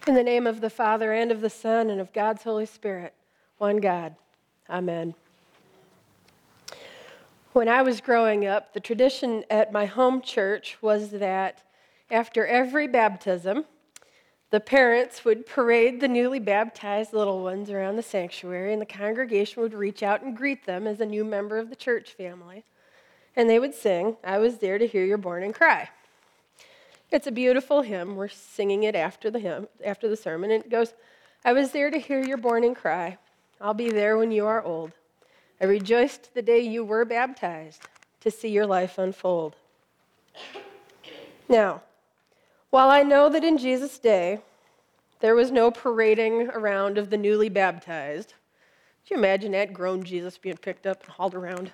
In the name of the Father, and of the Son, and of God's Holy Spirit, one God. Amen. When I was growing up, the tradition at my home church was that after every baptism, the parents would parade the newly baptized little ones around the sanctuary, and the congregation would reach out and greet them as a new member of the church family. And they would sing, "I was there to hear your born and cry." It's a beautiful hymn. We're singing it after the sermon, and it goes, "I was there to hear your born and cry. I'll be there when you are old. I rejoiced the day you were baptized to see your life unfold." Now, while I know that in Jesus' day, there was no parading around of the newly baptized, do you imagine that grown Jesus being picked up and hauled around?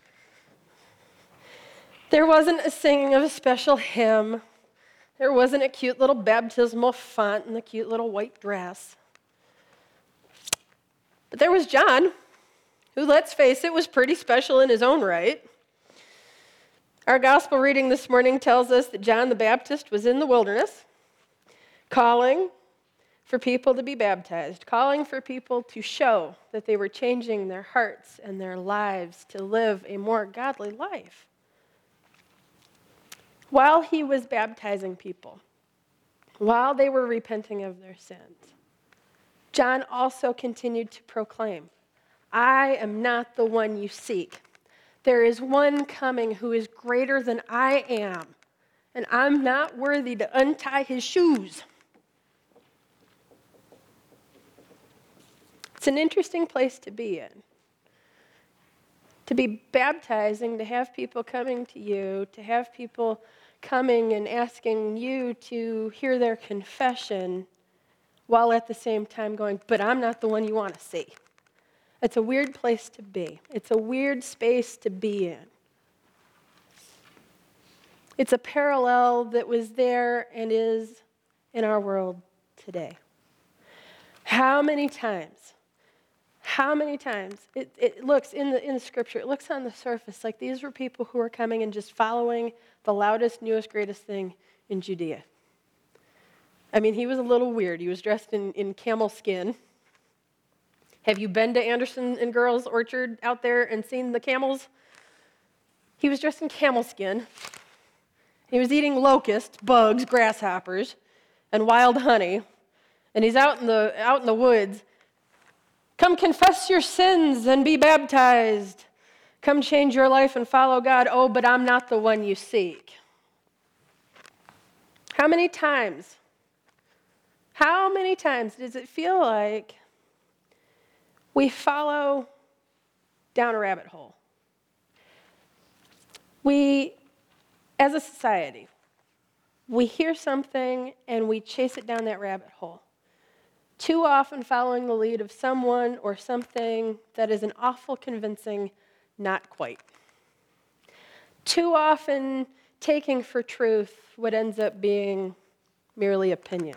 There wasn't a singing of a special hymn. There wasn't a cute little baptismal font and the cute little white dress. But there was John, who, let's face it, was pretty special in his own right. Our gospel reading this morning tells us that John the Baptist was in the wilderness, calling for people to be baptized, calling for people to show that they were changing their hearts and their lives to live a more godly life. While he was baptizing people, while they were repenting of their sins, John also continued to proclaim, "I am not the one you seek. There is one coming who is greater than I am, and I'm not worthy to untie his shoes." It's an interesting place to be in. To be baptizing, to have people coming to you, to have people coming and asking you to hear their confession while at the same time going, "But I'm not the one you want to see." It's a weird place to be. It's a weird space to be in. It's a parallel that was there and is in our world today. How many times it looks in the scripture, it looks on the surface like these were people who were coming and just following the loudest, newest, greatest thing in Judea. I mean, he was a little weird. He was dressed in camel skin. Have you been to Anderson and Girls Orchard out there and seen the camels? He was dressed in camel skin. He was eating locusts, bugs, grasshoppers, and wild honey. And he's out in the woods. "Come confess your sins and be baptized. Come change your life and follow God. Oh, but I'm not the one you seek." How many times does it feel like we follow down a rabbit hole? We, as a society, we hear something and we chase it down that rabbit hole. Too often following the lead of someone or something that is an awful convincing not quite. Too often taking for truth what ends up being merely opinion.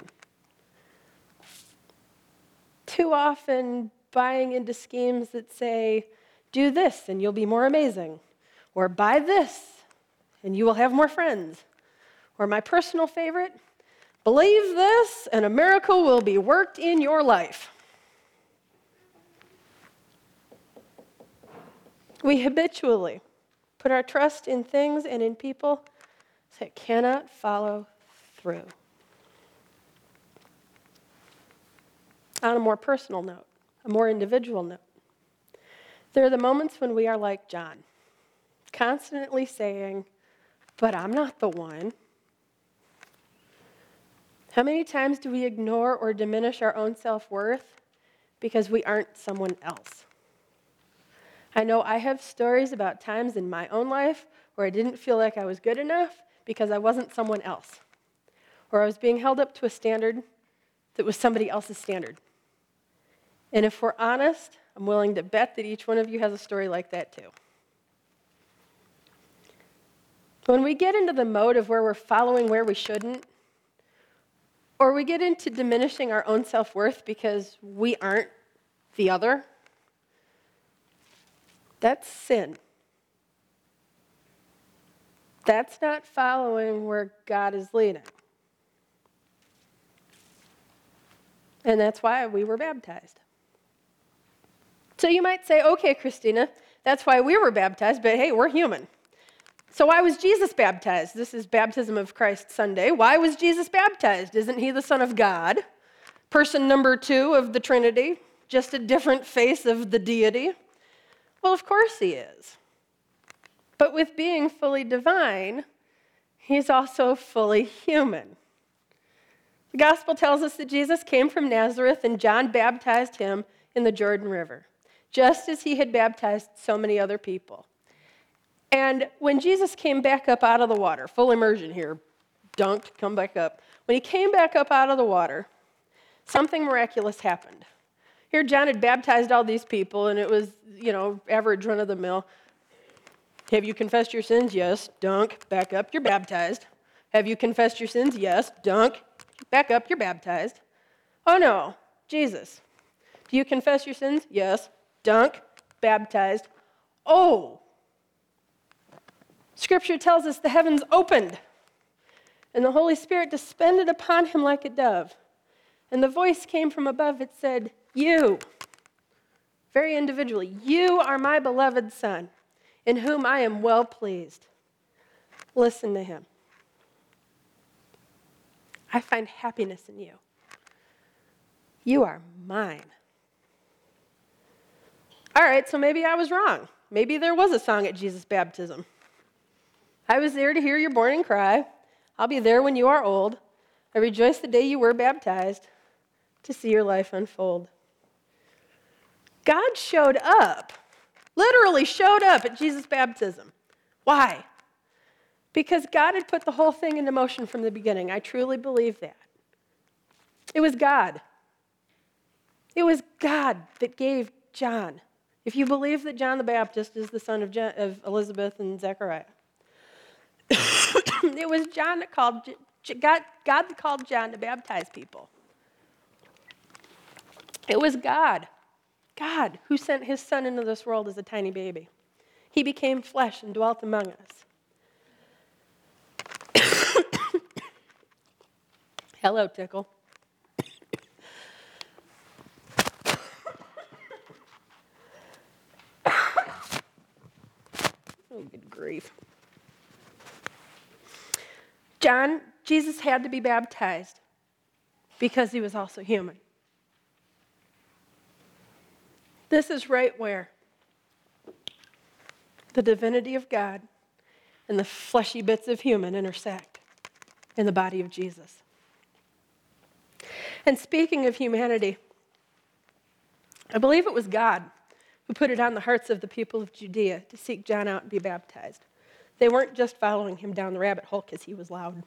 Too often buying into schemes that say, "Do this and you'll be more amazing," or "Buy this and you will have more friends," or my personal favorite, "Believe this and a miracle will be worked in your life." We habitually put our trust in things and in people that cannot follow through. On a more personal note, a more individual note, there are the moments when we are like John, constantly saying, "But I'm not the one." How many times do we ignore or diminish our own self-worth because we aren't someone else? I know I have stories about times in my own life where I didn't feel like I was good enough because I wasn't someone else, or I was being held up to a standard that was somebody else's standard. And if we're honest, I'm willing to bet that each one of you has a story like that too. When we get into the mode of where we're following where we shouldn't, or we get into diminishing our own self-worth because we aren't the other, that's sin. That's not following where God is leading. And that's why we were baptized. So you might say, okay, Christina, that's why we were baptized, but hey, we're human. So why was Jesus baptized? This is Baptism of Christ Sunday. Why was Jesus baptized? Isn't he the Son of God? Person number 2 of the Trinity, just a different face of the deity? Well, of course he is. But with being fully divine, he's also fully human. The gospel tells us that Jesus came from Nazareth and John baptized him in the Jordan River, just as he had baptized so many other people. And when Jesus came back up out of the water, full immersion here, dunked, come back up. When he came back up out of the water, something miraculous happened. Here John had baptized all these people, and it was, average run of the mill. Have you confessed your sins? Yes. Dunk, back up, you're baptized. Have you confessed your sins? Yes. Dunk, back up, you're baptized. Oh no, Jesus. Do you confess your sins? Yes. Dunk, baptized. Oh. Scripture tells us the heavens opened, and the Holy Spirit descended upon him like a dove. And the voice came from above. It said, you, very individually, you are my beloved Son, in whom I am well pleased. Listen to him. I find happiness in you. You are mine. All right, so maybe I was wrong. Maybe there was a song at Jesus' baptism. I was there to hear your mourning cry. I'll be there when you are old. I rejoice the day you were baptized to see your life unfold. God showed up, literally showed up at Jesus' baptism. Why? Because God had put the whole thing into motion from the beginning. I truly believe that. It was God. It was God that gave John. If you believe that John the Baptist is the son of Elizabeth and Zechariah, it was John that called God that called John to baptize people. It was God who sent his son into this world as a tiny baby. He became flesh and dwelt among us. Hello, Tickle. Oh, good grief. Jesus had to be baptized because he was also human. This is right where the divinity of God and the fleshy bits of human intersect in the body of Jesus. And speaking of humanity, I believe it was God who put it on the hearts of the people of Judea to seek John out and be baptized. They weren't just following him down the rabbit hole because he was loud.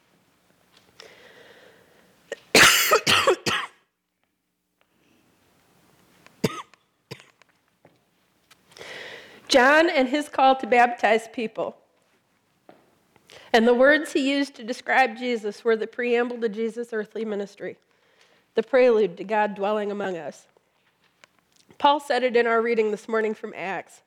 John and his call to baptize people, and the words he used to describe Jesus were the preamble to Jesus' earthly ministry, the prelude to God dwelling among us. Paul said it in our reading this morning from Acts.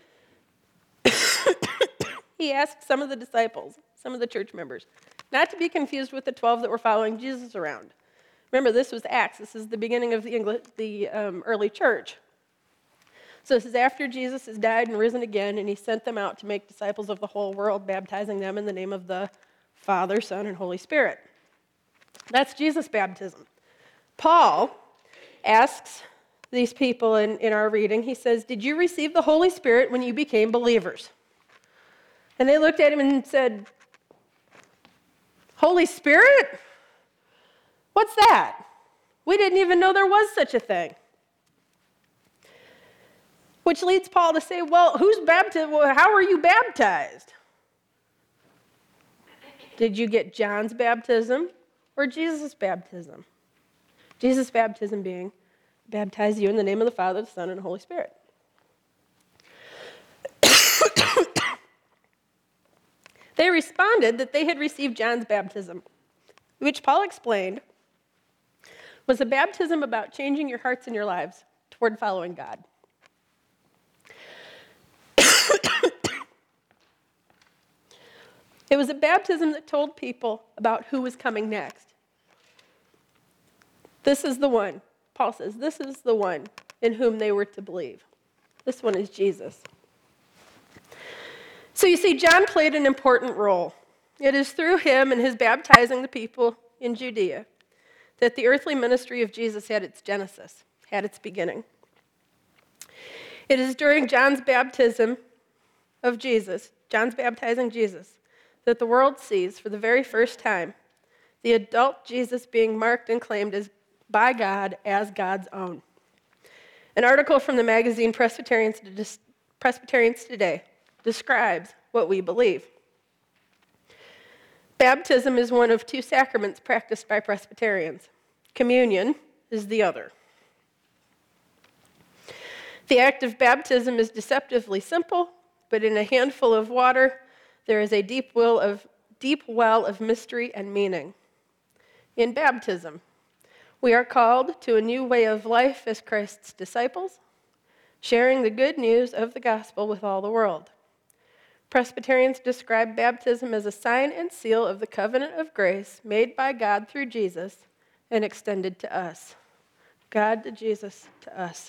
He asked some of the disciples, some of the church members, not to be confused with the 12 that were following Jesus around. Remember, this was Acts. This is the beginning of the early church. So this is after Jesus has died and risen again, and he sent them out to make disciples of the whole world, baptizing them in the name of the Father, Son, and Holy Spirit. That's Jesus' baptism. Paul asks these people in our reading, he says, did you receive the Holy Spirit when you became believers? And they looked at him and said, Holy Spirit? What's that? We didn't even know there was such a thing. Which leads Paul to say, well, who's baptized? Well, how are you baptized? Did you get John's baptism or Jesus' baptism? Jesus' baptism being, baptize you in the name of the Father, the Son, and the Holy Spirit. They responded that they had received John's baptism, which Paul explained was a baptism about changing your hearts and your lives toward following God. It was a baptism that told people about who was coming next. This is the one. Paul says, this is the one in whom they were to believe. This one is Jesus. So you see, John played an important role. It is through him and his baptizing the people in Judea that the earthly ministry of Jesus had its genesis, had its beginning. It is during John's baptism of Jesus, John's baptizing Jesus, that the world sees for the very first time the adult Jesus being marked and claimed as by God as God's own. An article from the magazine Presbyterians Today describes what we believe. Baptism is one of two sacraments practiced by Presbyterians. Communion is the other. The act of baptism is deceptively simple, but in a handful of water, there is a deep well of mystery and meaning. In baptism, we are called to a new way of life as Christ's disciples, sharing the good news of the gospel with all the world. Presbyterians describe baptism as a sign and seal of the covenant of grace made by God through Jesus and extended to us. God to Jesus to us.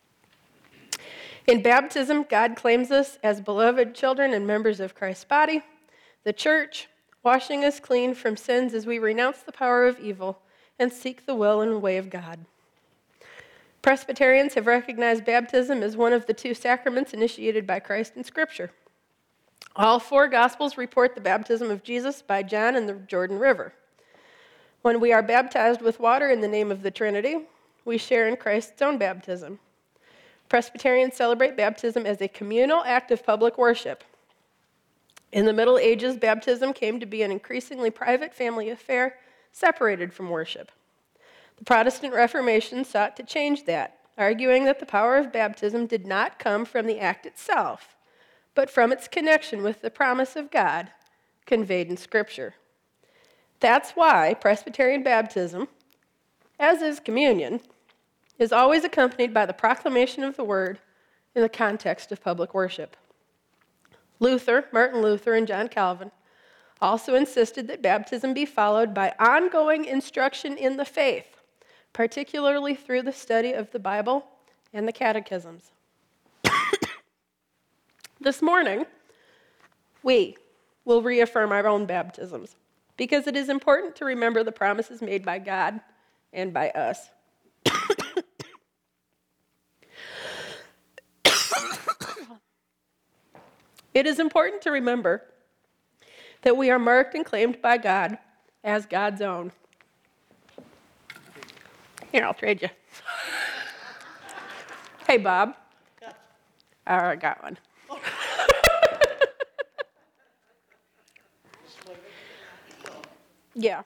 In baptism, God claims us as beloved children and members of Christ's body, the church, washing us clean from sins as we renounce the power of evil and seek the will and way of God. Presbyterians have recognized baptism as one of the two sacraments initiated by Christ in Scripture. All four Gospels report the baptism of Jesus by John in the Jordan River. When we are baptized with water in the name of the Trinity, we share in Christ's own baptism. Presbyterians celebrate baptism as a communal act of public worship. In the Middle Ages, baptism came to be an increasingly private family affair separated from worship. The Protestant Reformation sought to change that, arguing that the power of baptism did not come from the act itself, but from its connection with the promise of God conveyed in Scripture. That's why Presbyterian baptism, as is communion, is always accompanied by the proclamation of the word in the context of public worship. Martin Luther, and John Calvin also insisted that baptism be followed by ongoing instruction in the faith, particularly through the study of the Bible and the catechisms. This morning, we will reaffirm our own baptisms because it is important to remember the promises made by God and by us. It is important to remember that we are marked and claimed by God as God's own. Here, I'll trade you. Hey, Bob. I got one. Yeah.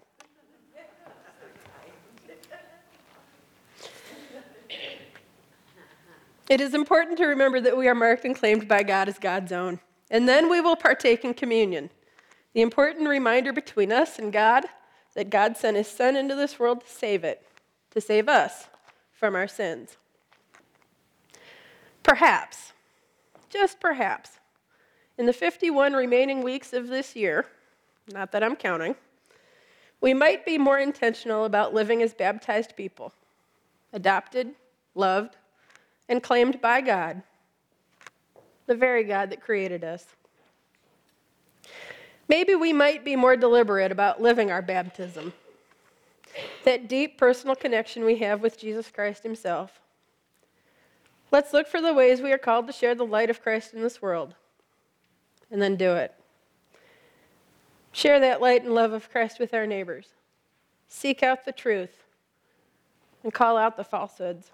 It is important to remember that we are marked and claimed by God as God's own. And then we will partake in communion, the important reminder between us and God that God sent his Son into this world to save us from our sins. Perhaps, just perhaps, in the 51 remaining weeks of this year, not that I'm counting, we might be more intentional about living as baptized people, adopted, loved, and claimed by God, the very God that created us. Maybe we might be more deliberate about living our baptism, that deep personal connection we have with Jesus Christ himself. Let's look for the ways we are called to share the light of Christ in this world, and then do it. Share that light and love of Christ with our neighbors. Seek out the truth and call out the falsehoods.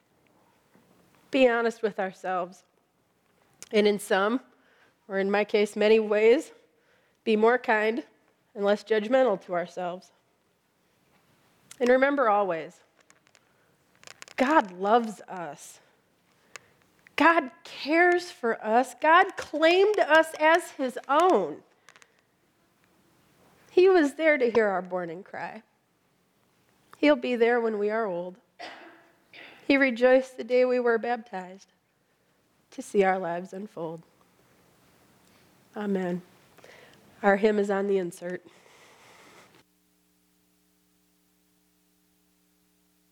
Be honest with ourselves. And in some, or in my case, many ways, be more kind and less judgmental to ourselves. And remember always, God loves us. God cares for us. God claimed us as his own. He was there to hear our mourning cry. He'll be there when we are old. He rejoiced the day we were baptized to see our lives unfold. Amen. Our hymn is on the insert.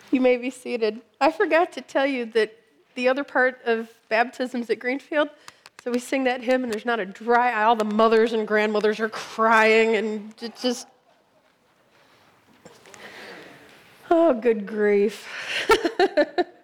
You may be seated. I forgot to tell you that the other part of baptisms at Greenfield, so we sing that hymn and there's not a dry eye. All the mothers and grandmothers are crying and it just, oh, good grief.